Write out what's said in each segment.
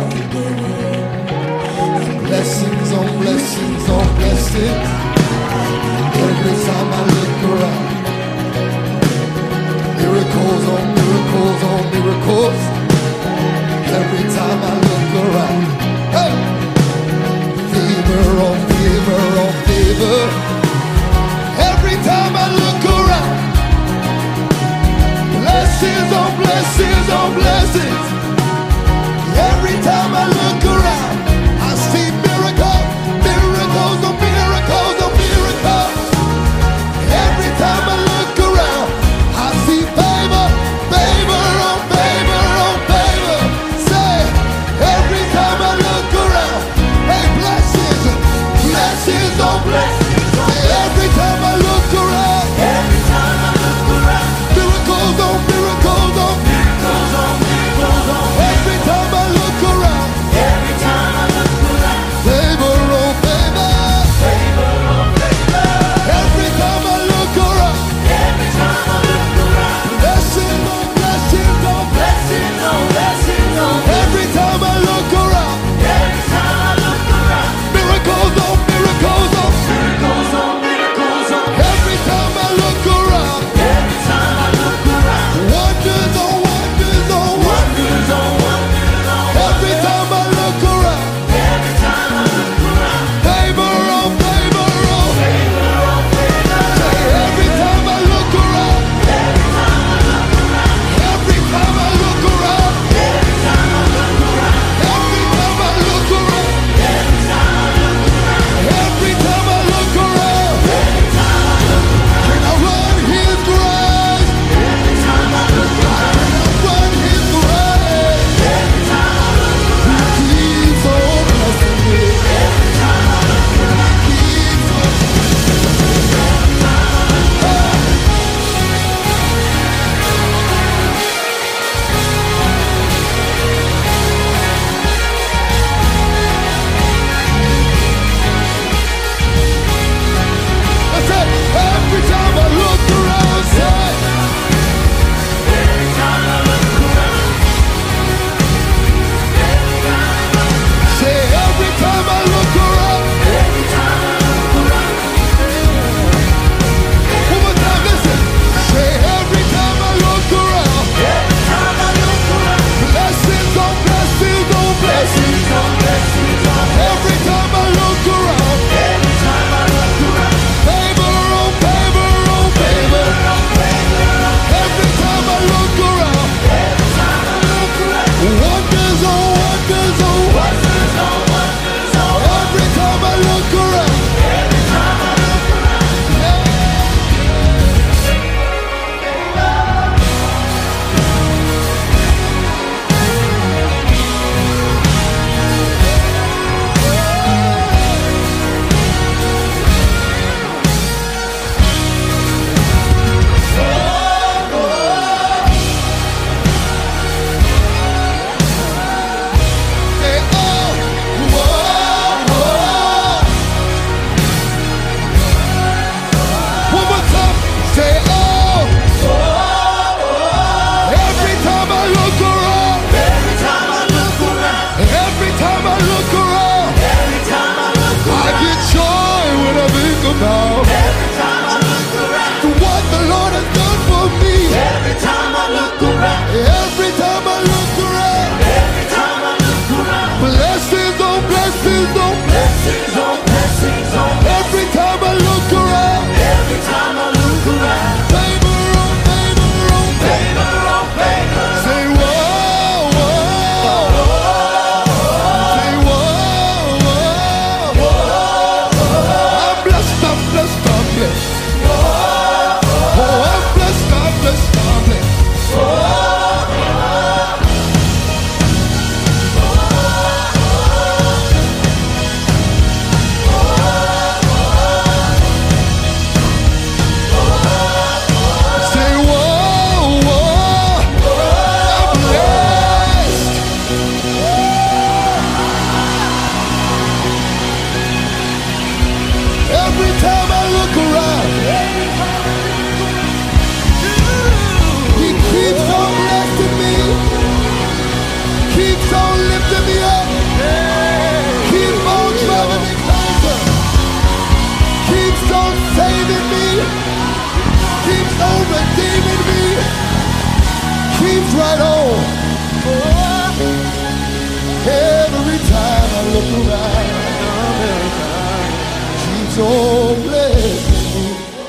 Blessings on blessings on blessings. Every time I look around, miracles on miracles on miracles. Every time I look around, hey! Favor on favor on favor. Every time I look around, blessings on blessings on blessings. Every time I look around, I see miracles, miracles on miracles on miracles. Every time I look around, I see favor, favor on favor on favor. Say, every time I look around, hey, blessings, blessings on blessings. Every time I look around, every time I look around, miracles on miracles on miracles on miracles on. Every time I look around, every time I look around, favor on favor, favor on favor. Every time I look around, every time I look around, blessings on blessings on blessings on blessings on. Every time I look around, every time I look around, miracles on miracles on miracles on miracles on. Every time I look around, every time I look around, wonders on wonders on wonders on wonders on. Every time I look around, every time I look around, favor on favor on favor on favor. Say, every time I look around, every time I look around, every time I look around, every time I look around, every time I look around, every time I look around, every time I look around, every time I look around, can I run His grace? Every time I look around, can I run His grace? Every time I look around, He keeps on blessing me. Every time I look around, He keeps on blessing me. Every time I look around. That's it. Every time I look around, say, every time I look around, say, every time I look around, every time I look around. One more time, listen. Say, every time I look around, every time I look around, blessings on blessings on blessings on blessings on. Every time I look around, every time I look around, favor on favor on favor on favor on. Every time I look around, every time I look around, wonders on wonders on wonders on wonders on. Every time I look around, every time I look around, say, oh, whoa, whoa. One more time, say, oh, every time I look around, every time I look around, every time I look around, every time I look around, I get joy when I think about every time I look around, to what the Lord has done for me. Every time I look around, every time I look around, every time I look around, blessings on blessings on blessings on blessings on. Every time I look around, every time I look around, favor on favor on favor on favor. Say, whoa, whoa. Say, whoa. right on. Every time I look around, keeps on blessing me.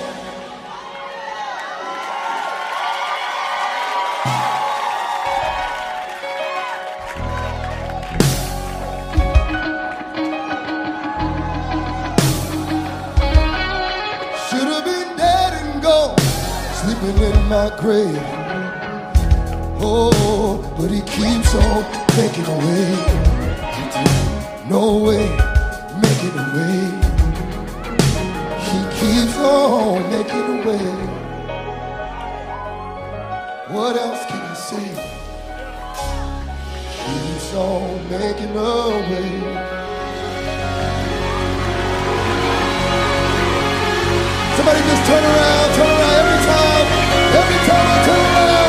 Should have been dead and gone, sleeping in my grave. Oh, but he keeps on making a way. No way, making a way. He keeps on making a way. What else can I say? Keeps on making a way. Somebody just turn around every time I turn around.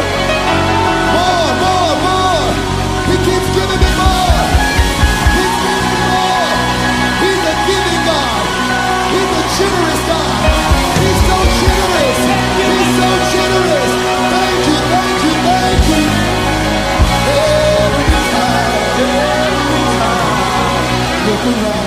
More. He keeps giving me more. He's giving me more. He's a giving God. He's a generous God. He's so generous. He's so generous. Thank you. Every time. Look around.